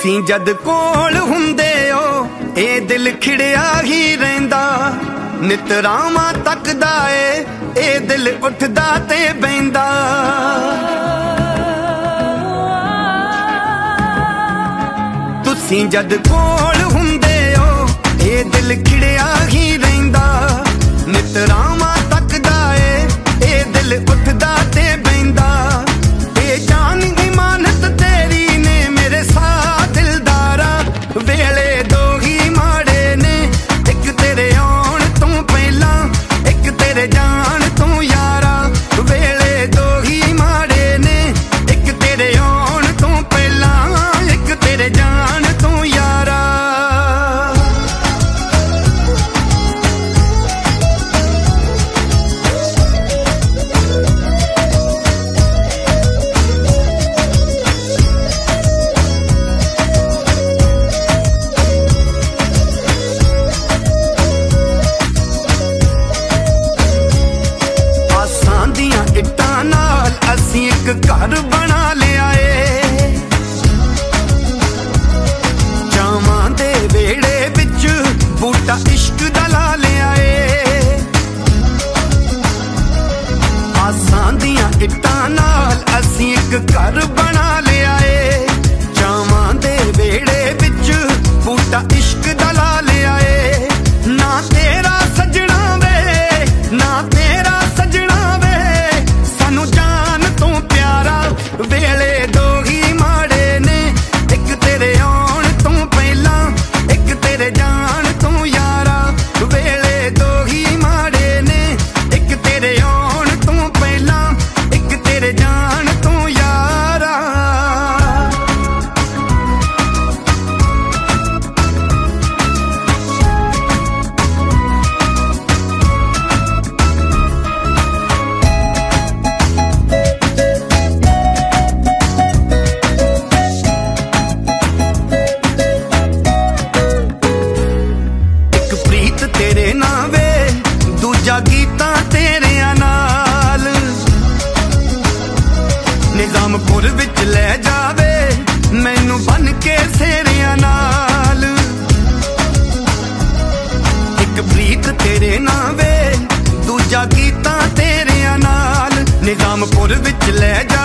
तुसीं जद कोल हुंदे हो ए दिल खिड़िया ही रहिंदा। नित रावां तकदा ए दिल उठदा ते बहिंदा। तुसीं जद कोल हुंदे हो ए दिल खिड़िया ही रहिंदा। नित रावां तकदा ए दिल उठदा ते बहिंदा। ए जान इमानत तेरी ने मेरे साथ दिलदारा। वेले दो ही माड़े ने, एक तेरे आउण तों पहला, एक तेरे जान तों यारा। वेले दो ही माड़े ने, एक तेरे आउण तों पहला, एक तेरे जान तों यारा। घर बना लिया ए जावां दे वेड़े विच बूटा इश्क दा ला लिया ए। आसां दियां इट्टां नाल असीं एक घर बना लिया ए। जावां दे वेड़े विच बूटा इश्क दा ला लिया ए। ना तेरा सजना वे, ना तेरा सजना वे, सानू जान तों प्यारा। वेले दो ही माड़े ने, एक तेरे आउण तों पहला, एक तेरे जान तों यारा। वेले दो ही माड़े ने, एक तेरे आउण तों पहला, एक तेरे जान तों यारा। तेरे नावे दूजा गीता तेरे नाल, निजामपुर विच ले जावे मैनू बन के सेरिया नाल। एक प्रीत तेरे नावे दूजा गीता तेरे नाल, निजामपुर विच ले जा